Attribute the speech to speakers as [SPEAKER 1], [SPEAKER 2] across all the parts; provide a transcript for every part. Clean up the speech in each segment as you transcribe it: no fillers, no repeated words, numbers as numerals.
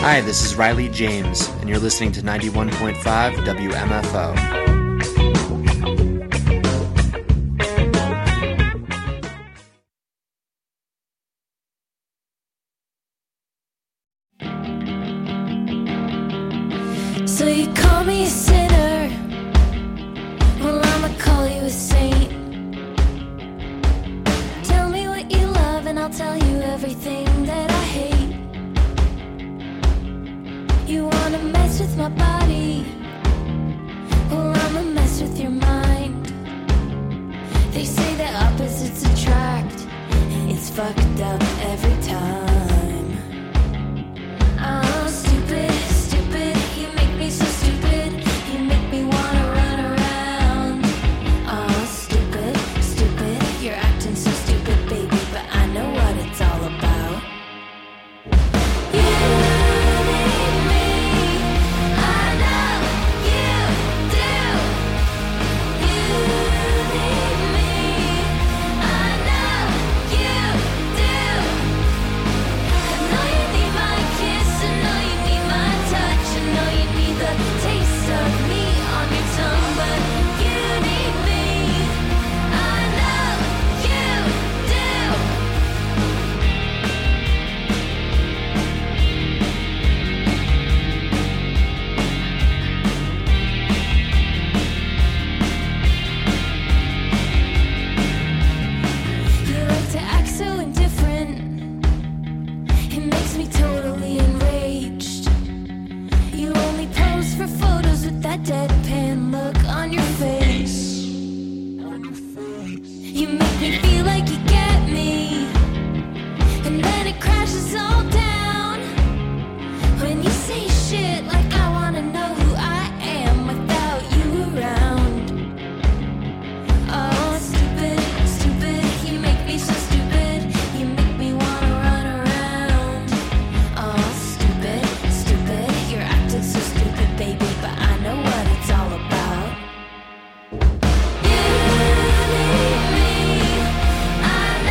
[SPEAKER 1] Hi, this is Riley James, and you're listening to 91.5 WMFO.
[SPEAKER 2] So you call me a sinner, well I'ma call you a saint. Tell me what you love and I'll tell you everything that I hate. You wanna mess with my body, well I'ma mess with your mind. They say that opposites attract, it's fucked up every time. I'm stupid, stupid, you make me so stupid, you make me wanna run around. Oh, stupid, stupid, you're acting so stupid, baby, but I know what it's all about. You need me, I know you do. You need me, I know you do. I know you need my kiss, I know you need my touch, I know you need the taste of me on your tongue, but you need me, I know you do. You like to act so indifferent, it makes me totally enraged. You only pose for photos with that deadpan look on your face. You make me feel like you get me, and then it crashes all down when you say shit like I wanna know who I am without you around. Oh, stupid, stupid, you make me so stupid, you make me wanna run around. Oh, stupid, stupid, you're acting so stupid, baby, but I know what it's all about. You need me, I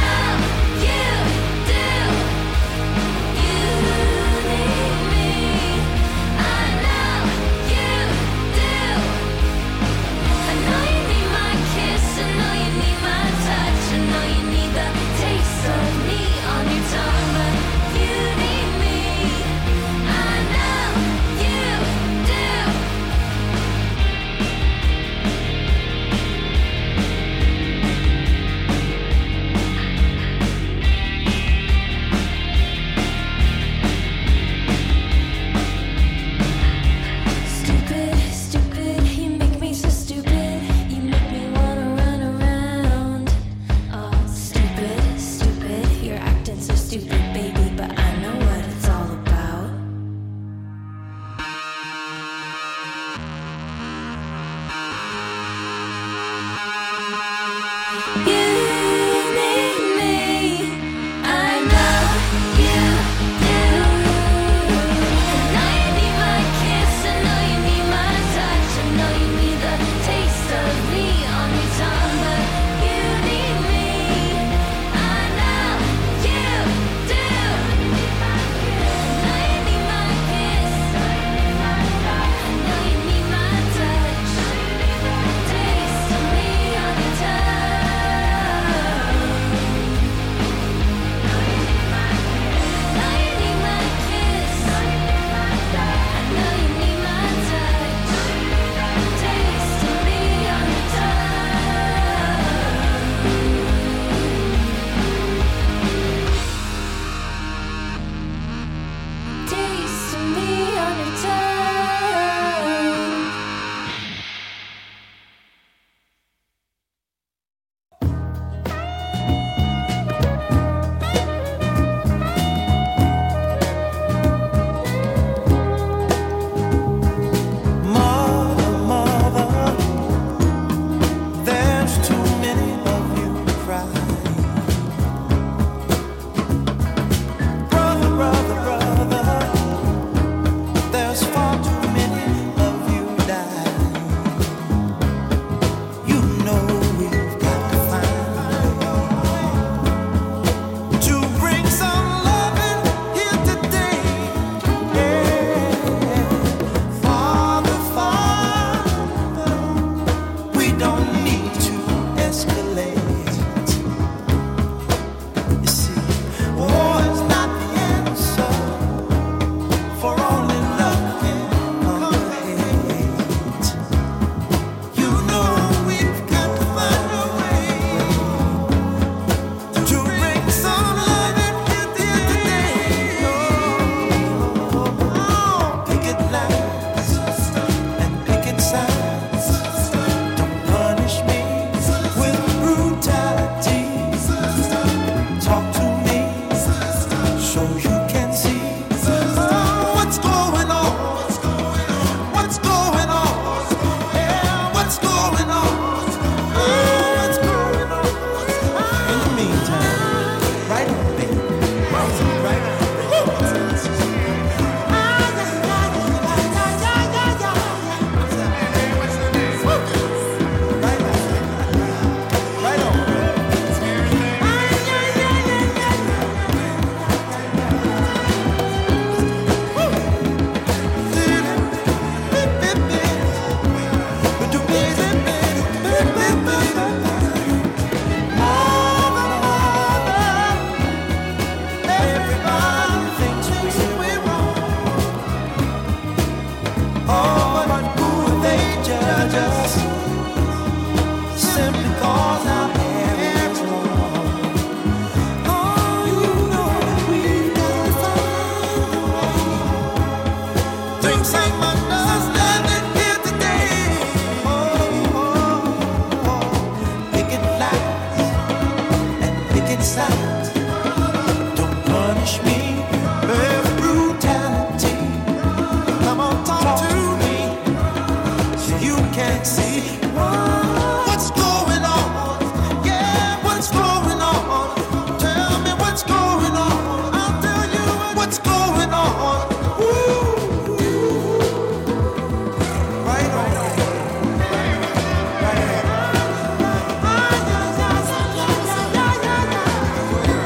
[SPEAKER 3] it stop. Don't punish me with brutality. Come on, talk to me so you can see what's going on. Yeah, what's going on? Tell me what's going on. I'll tell you what's going on. Ooh. Right on. Right on.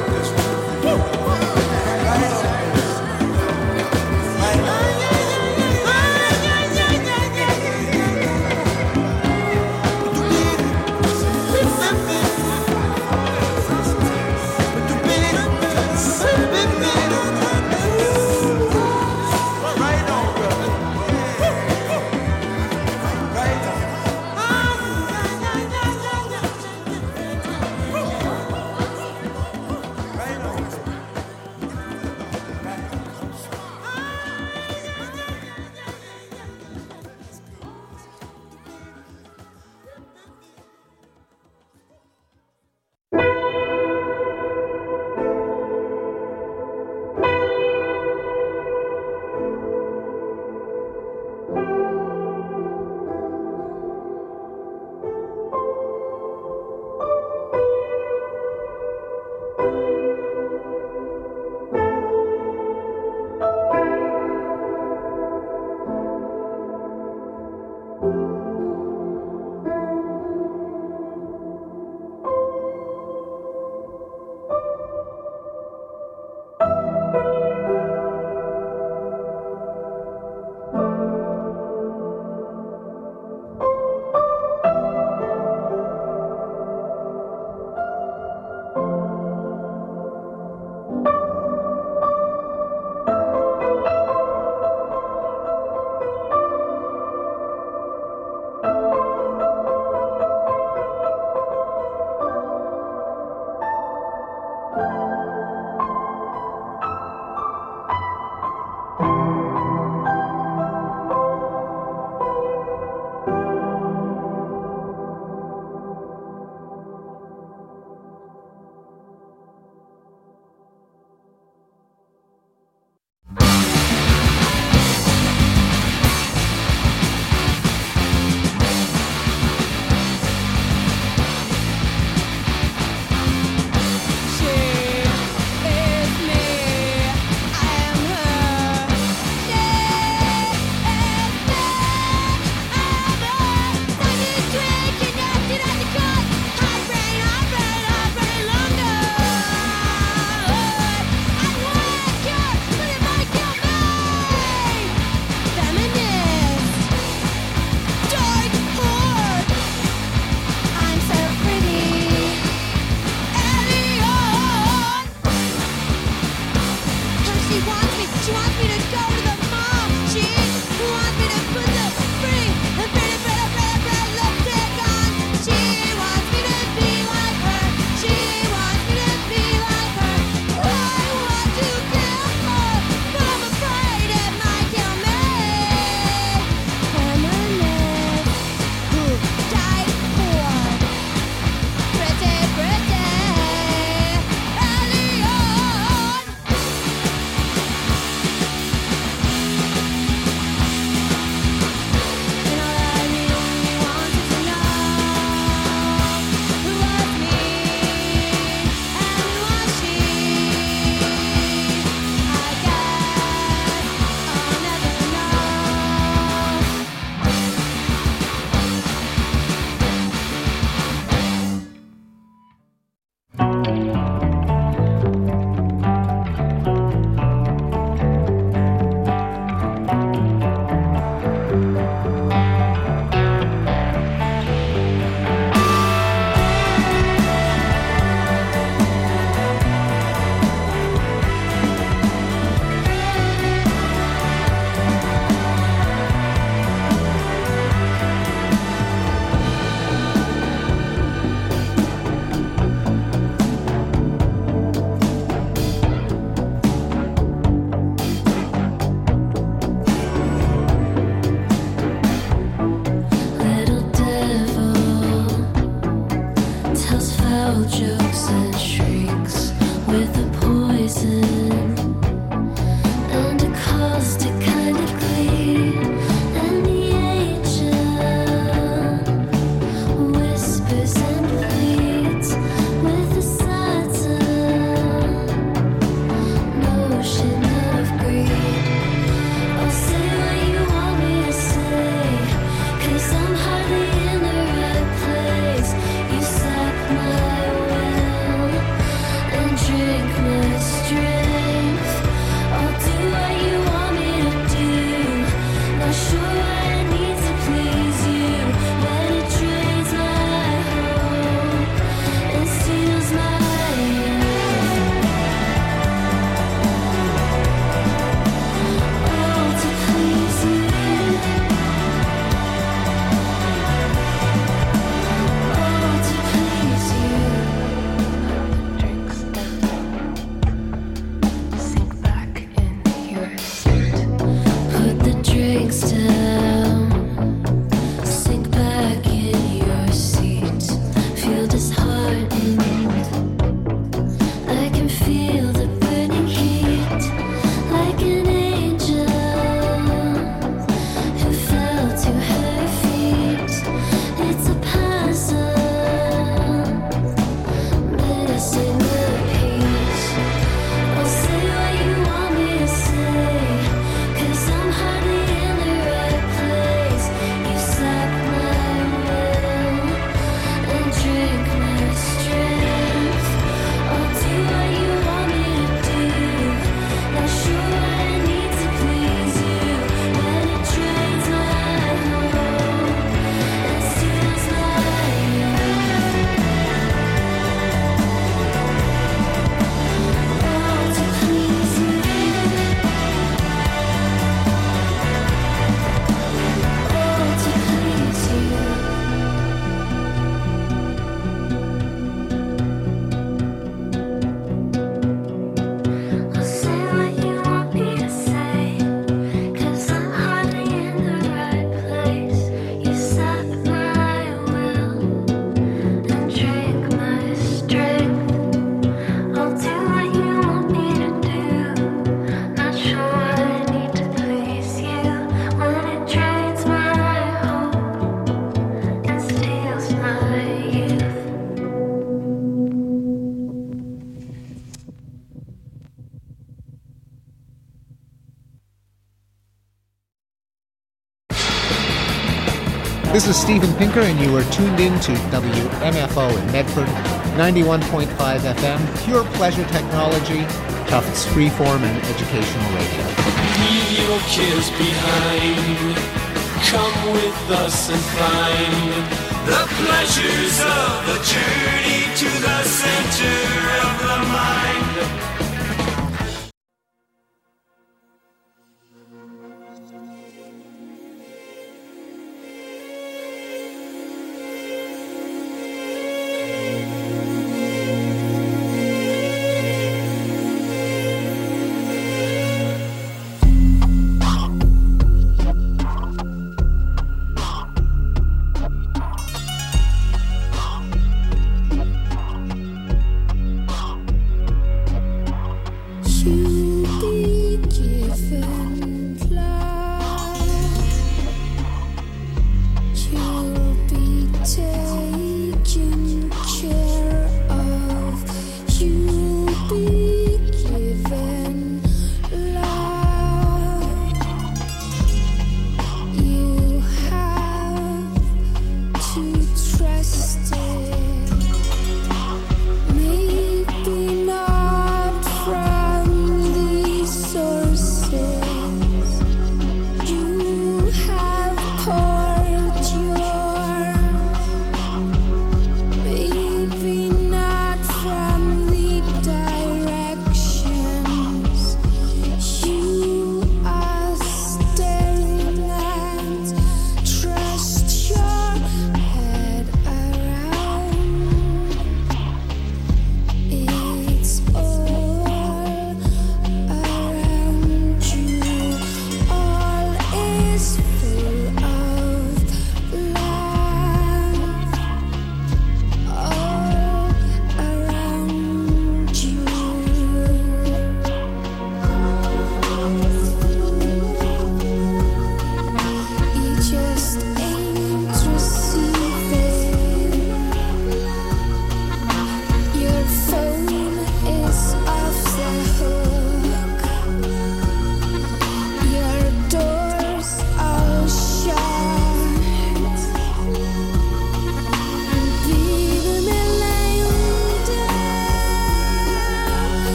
[SPEAKER 4] This is Steven Pinker, and you are tuned in to WMFO in Medford, 91.5 FM, pure pleasure technology, Tufts freeform and educational radio.
[SPEAKER 5] Leave your cares behind. Come with us and find the pleasures of the journey to the center of the mind.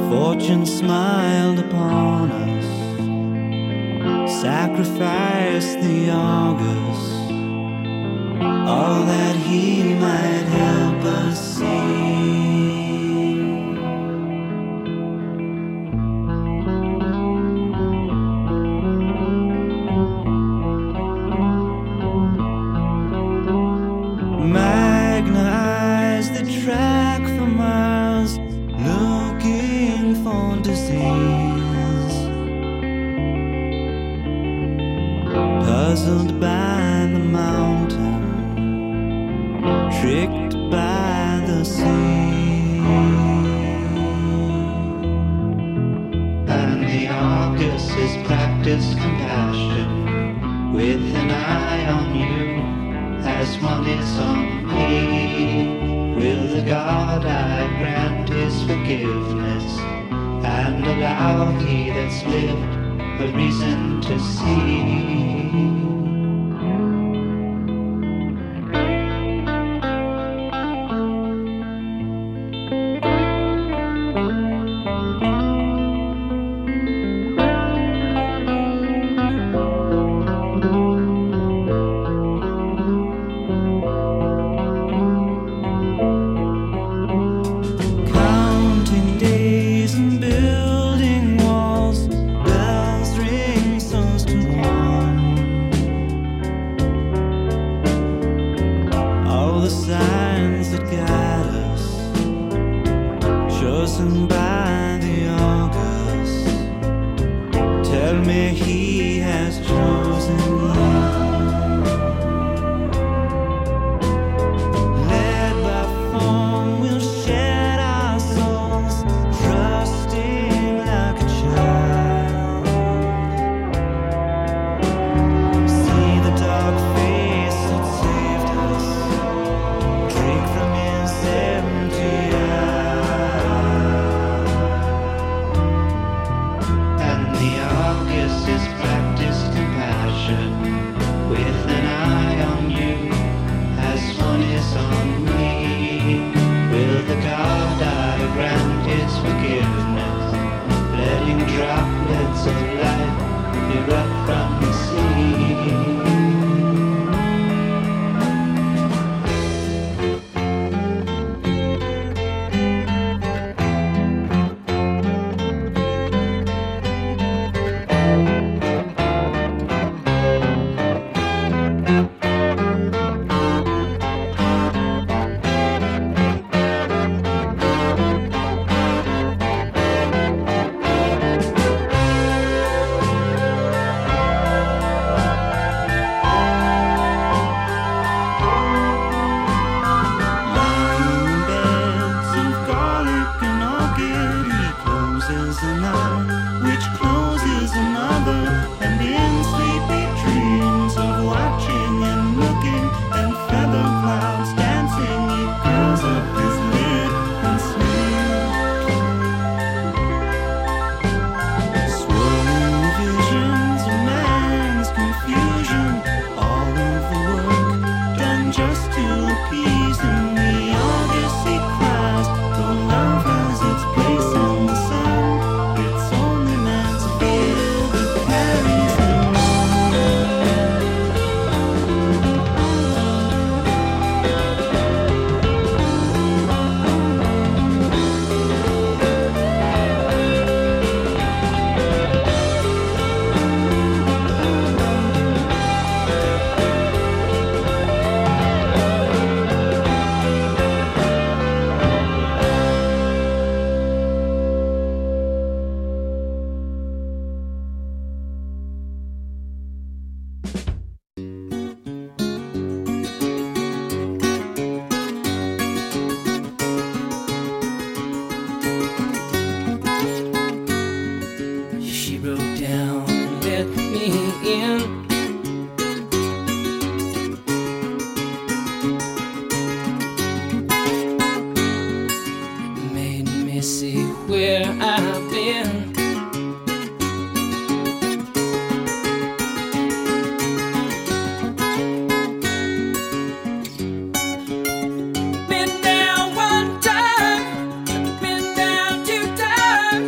[SPEAKER 3] Fortune smiled upon us, sacrificed the August, all that he might help us see. Magna eyes that track for miles, looking for disease, puzzled by the mountain, tricked by the sea. And the Argus is practiced compassion, with an eye on you as one is on me. Will the God I grant his forgiveness, and allow he that's lived a reason to see?
[SPEAKER 5] Been down one time, been down two times.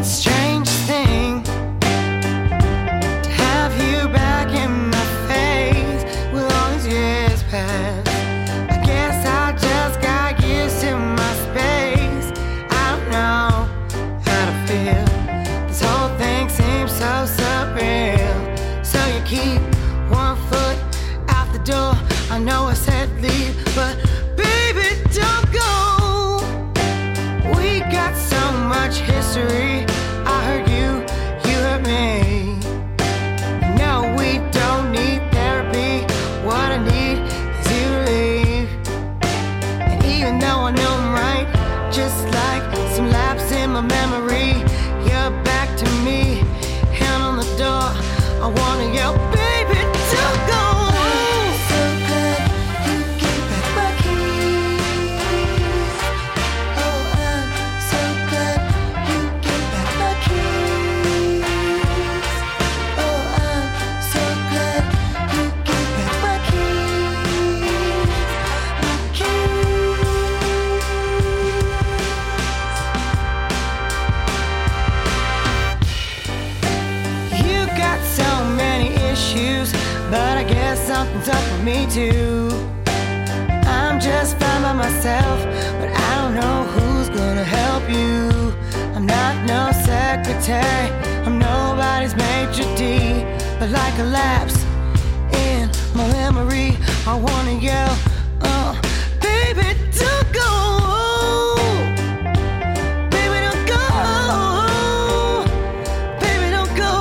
[SPEAKER 3] it's a strange thing to have you back in my face with all these years past. I guess I just got used to my space. I don't know how to feel. This whole thing seems so surreal. So you keep one foot out the door. I know I said leave, but baby, don't go. We got so much history. I heard you, you heard me. No, we don't need therapy. What I need is you to leave. And even though I know I'm right, just like some lapse in my memory, you're back to me, hand on the door. I wanna yell, baby, don't go. So good, you give back my keys. Oh, I'm so good, you give back my keys. Oh, I'm so good, you give back my keys. My keys. You got so many issues, but I guess something's up with me too. I'm just fine by myself, but I don't know who's gonna help you. I'm not no secretary, I'm nobody's maitre d', but like a lapse in my memory, I wanna yell, oh, baby, don't go. Baby, don't go. Baby, don't go.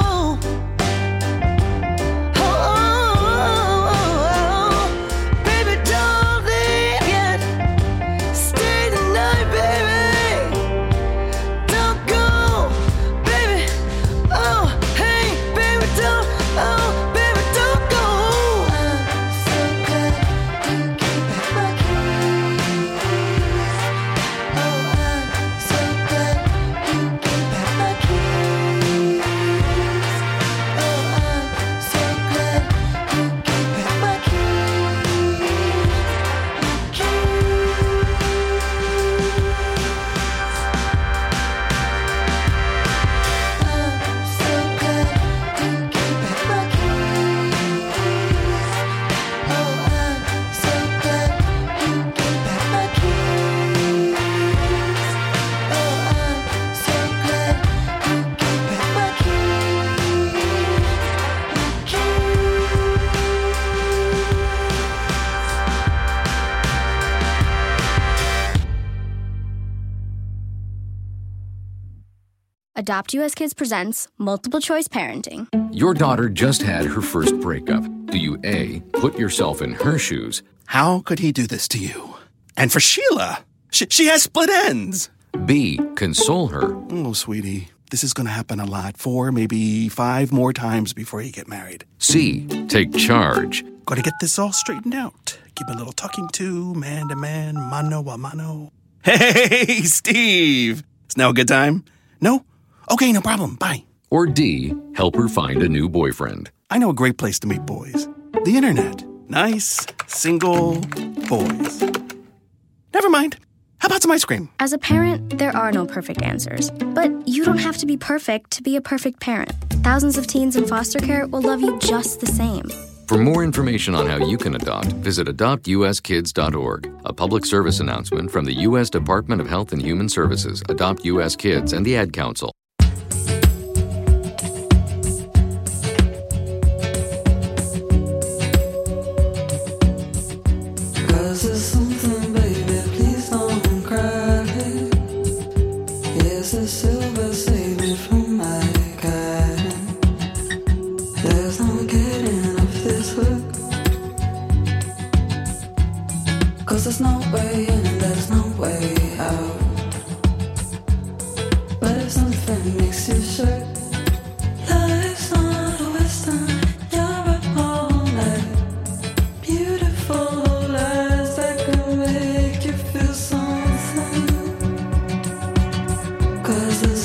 [SPEAKER 3] Baby, don't leave yet. Stay the night, baby. Don't go, baby. Oh, hey, baby, don't. Oh, baby, don't go. I'm so glad you gave back my keys. Oh, I'm so glad you gave back my keys. Oh, I'm so glad you gave back my keys. I'm so glad you gave back my keys. Oh, I'm so glad you gave back my keys. Oh, I'm so glad you gave back my
[SPEAKER 6] Adopt US Kids presents Multiple Choice Parenting.
[SPEAKER 7] Your daughter just had her first breakup. Do you A, put yourself in her shoes?
[SPEAKER 8] How could he do this to you? And for Sheila, she has split ends.
[SPEAKER 7] B, console her?
[SPEAKER 8] Oh, sweetie, this is going to happen a lot. 4, maybe 5 more times before you get married.
[SPEAKER 7] C, take charge?
[SPEAKER 8] Got to get this all straightened out. Give a little talking to, man to man, mano a mano. Hey, Steve! Is now a good time? No? Okay, no problem. Bye.
[SPEAKER 7] Or D, help her find a new boyfriend?
[SPEAKER 8] I know a great place to meet boys. The internet. Nice, single boys. Never mind. How about some ice cream?
[SPEAKER 6] As a parent, there are no perfect answers. But you don't have to be perfect to be a perfect parent. Thousands of teens in foster care will love you just the same.
[SPEAKER 7] For more information on how you can adopt, visit adoptuskids.org. A public service announcement from the U.S. Department of Health and Human Services, Adopt U.S. Kids, and the Ad Council.
[SPEAKER 9] There's no way in and there's no way out. But if something makes you shake, life's not a western, you're up all night. Beautiful lies that can make you feel something. 'Cause there's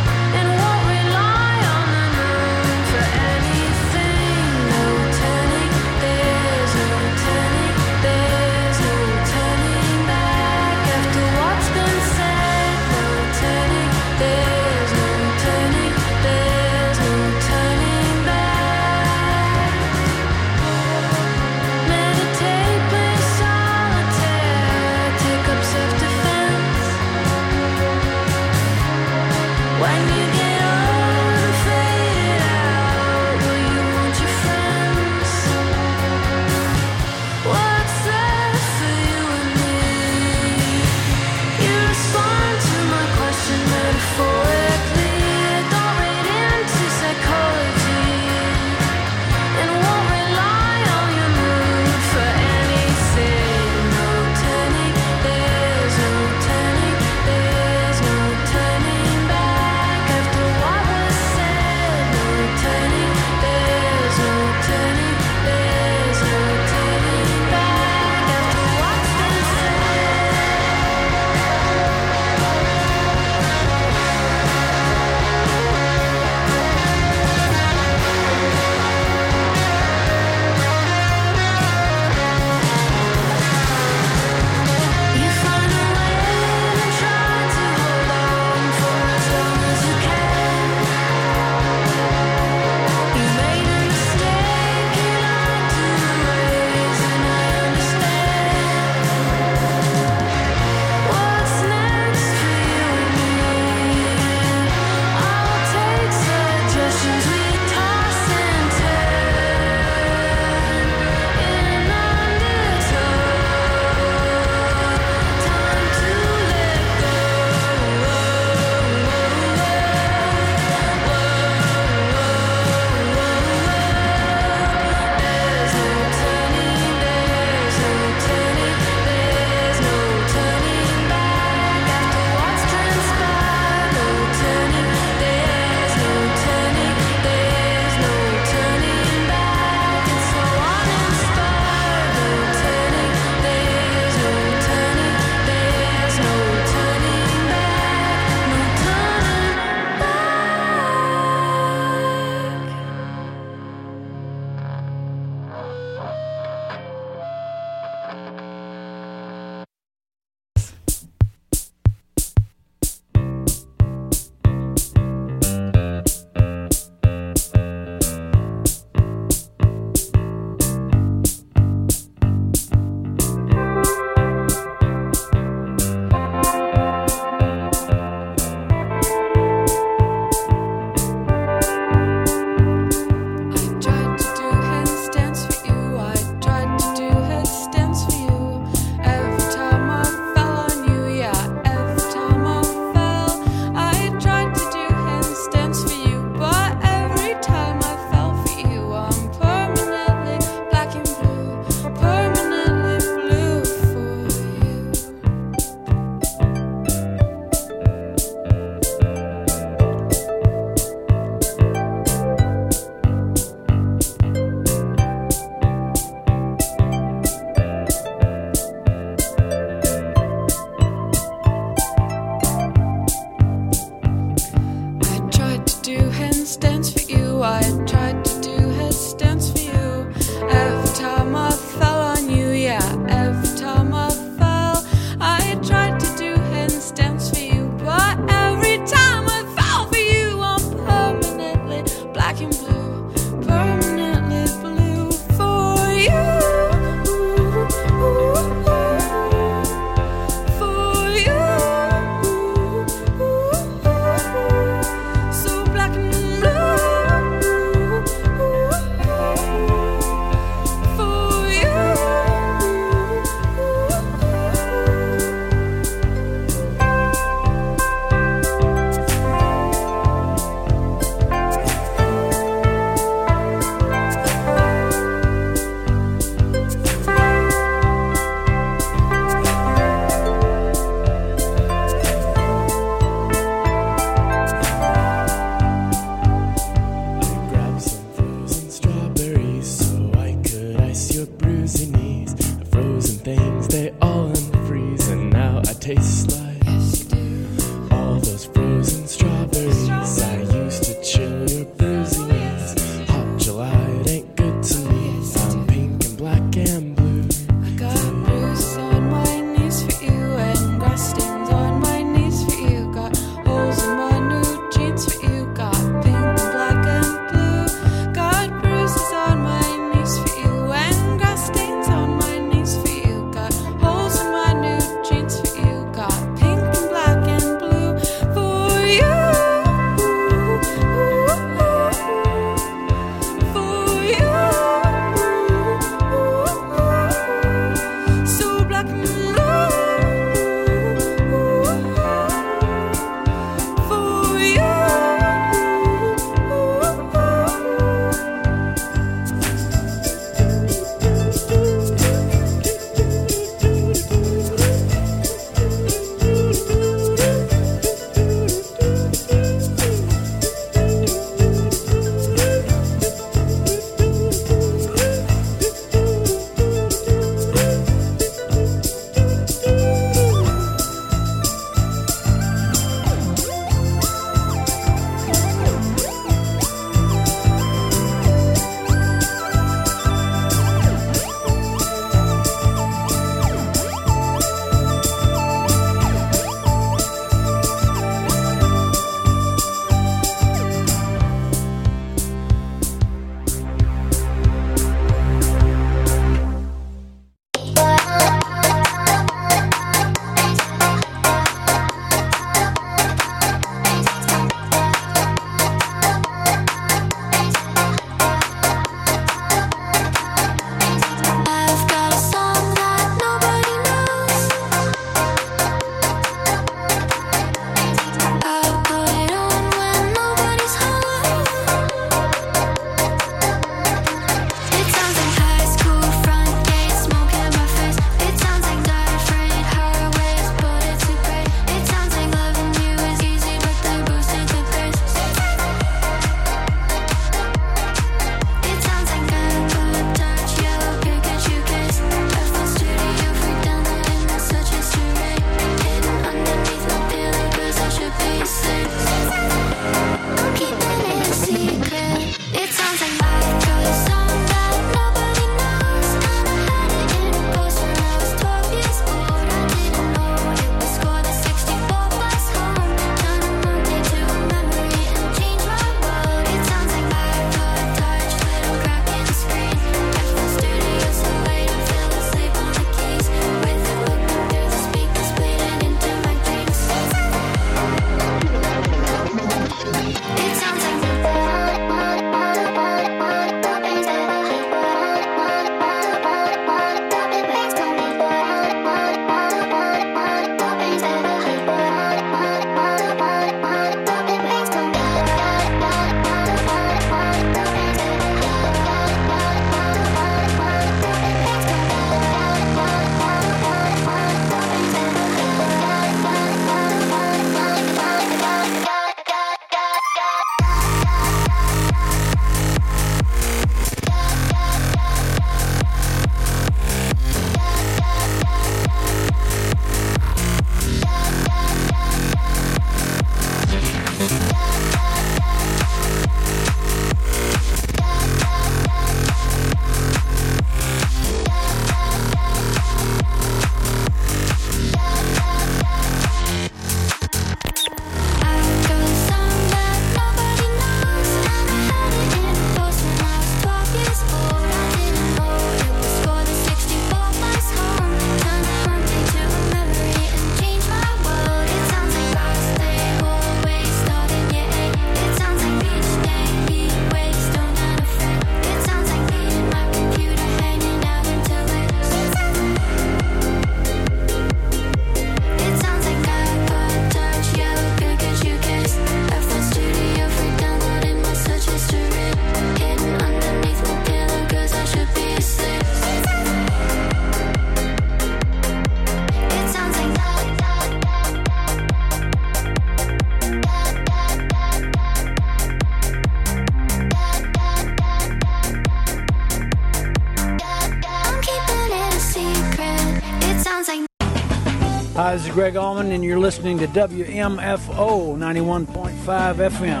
[SPEAKER 10] Hi, this is Greg Allman, and you're listening to WMFO 91.5 FM.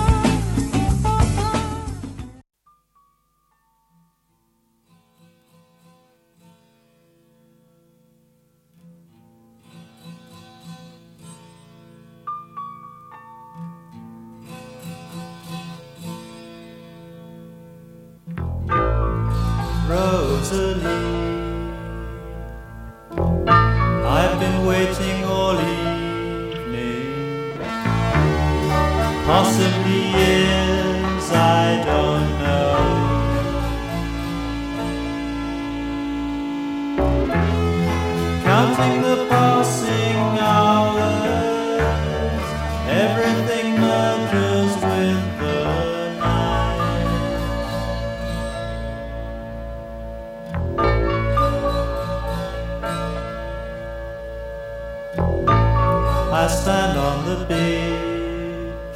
[SPEAKER 11] Rosalie, I've been waiting all evening, possibly years, I don't know. Counting the passing hours, everything merges with the I stand on the beach,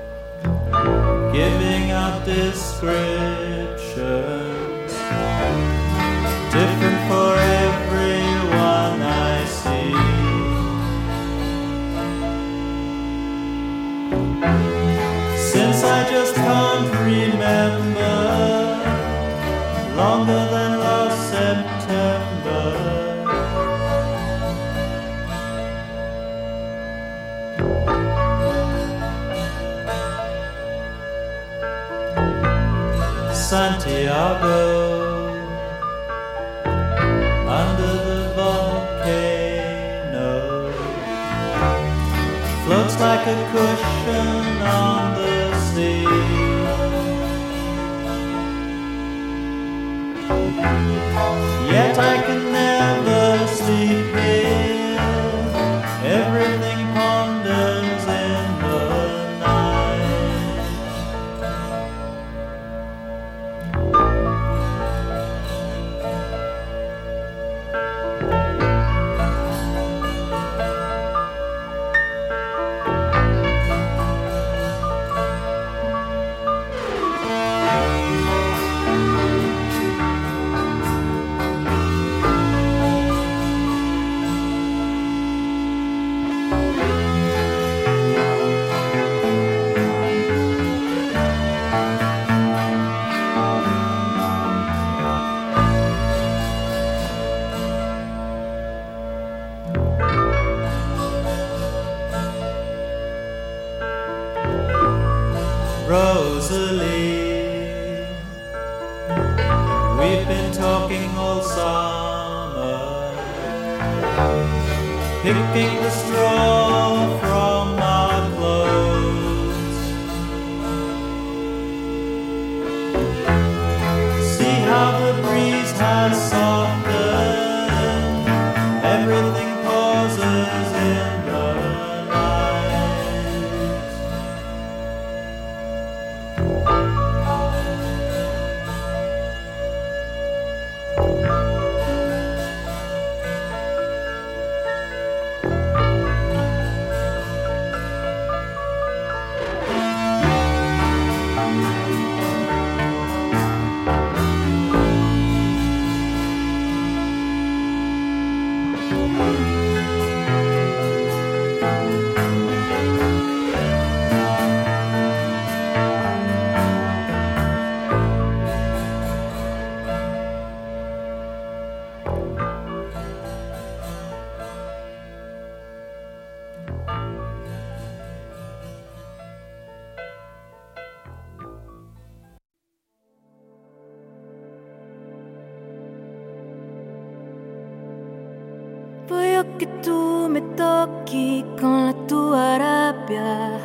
[SPEAKER 11] giving out descriptions, different for everyone I see. Since I just can't remember, longer than last September. Santiago, under the volcano, floats like a cushion on the sea. Yet I can never sleep here, everything ponders in the night. Rosalie, we've been talking all summer, picking the straw from our clothes. See how the breeze has softened, everything pauses in the
[SPEAKER 2] Voglio che tu mi tocchi con la tua rabbia.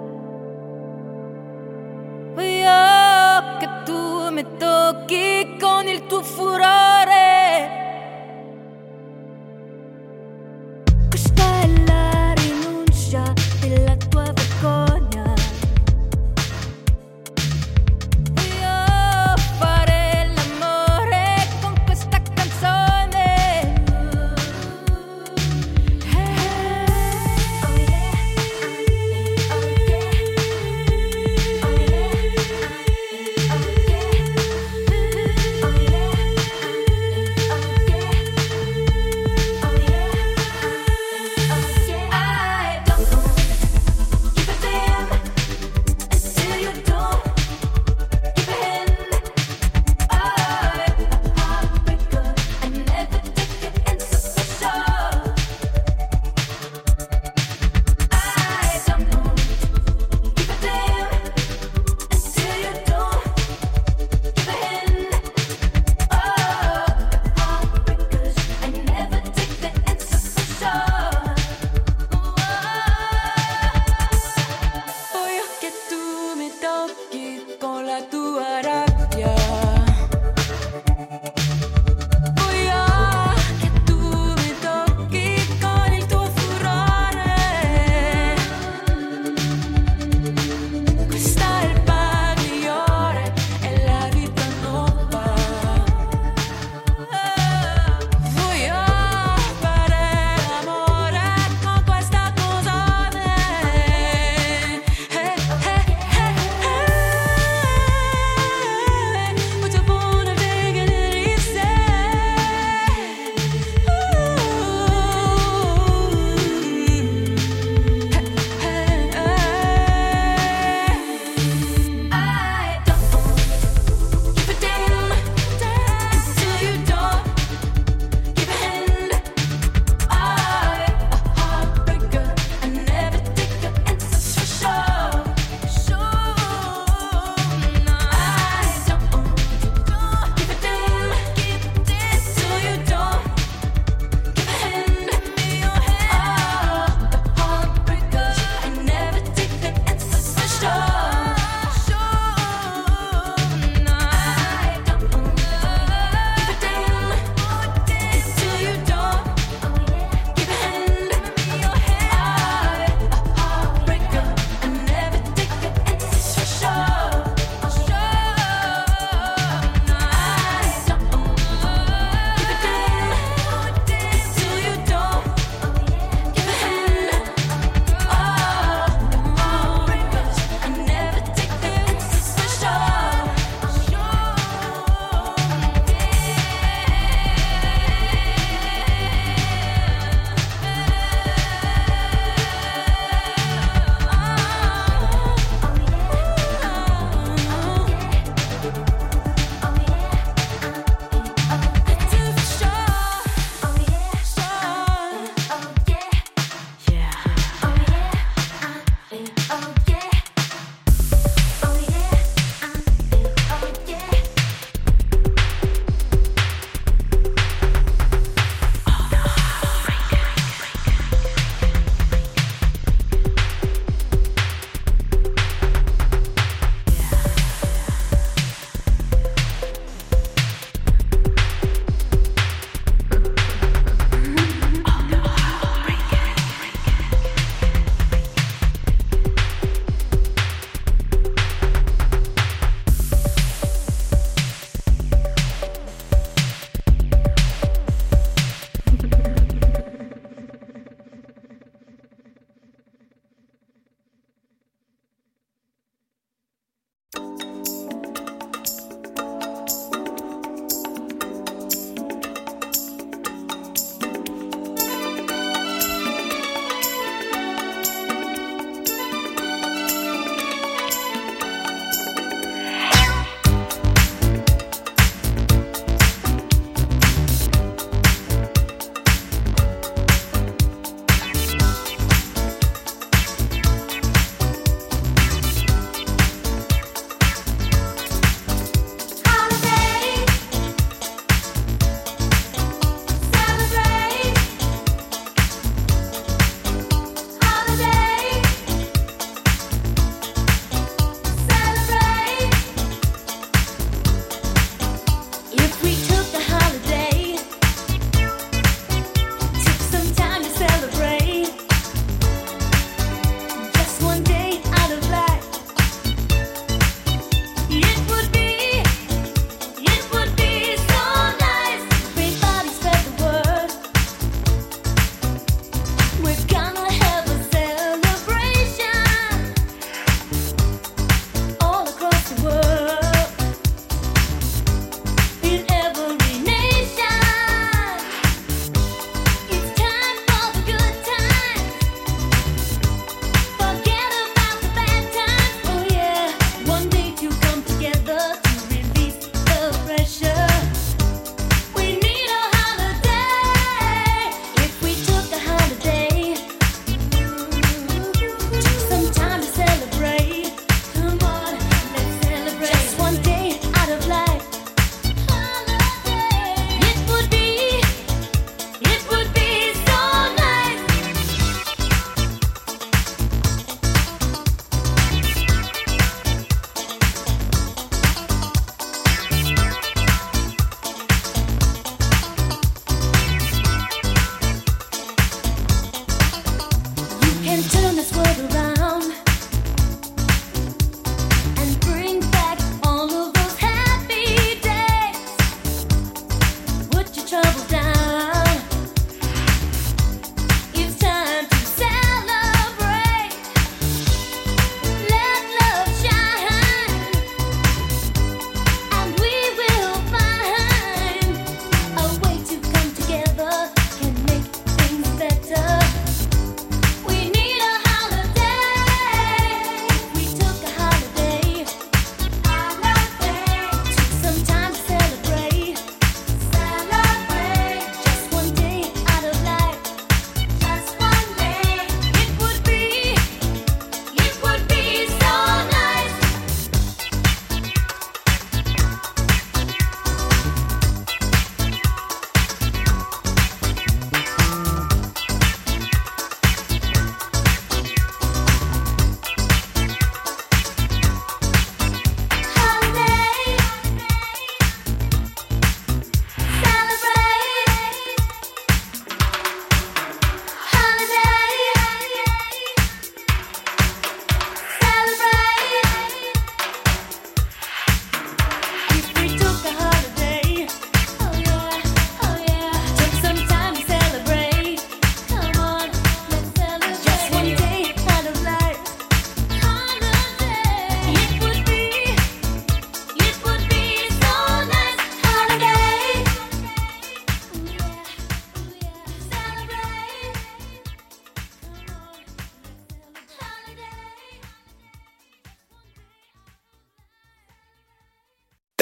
[SPEAKER 2] Voglio che tu mi tocchi con il tuo furore. Questa è la rinuncia della tua vergogna. Voglio fare l'amore con questa canzone.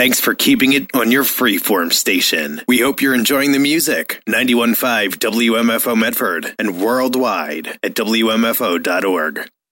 [SPEAKER 12] Thanks for keeping it on your freeform station. We hope you're enjoying the music. 91.5 WMFO Medford and worldwide at WMFO.org.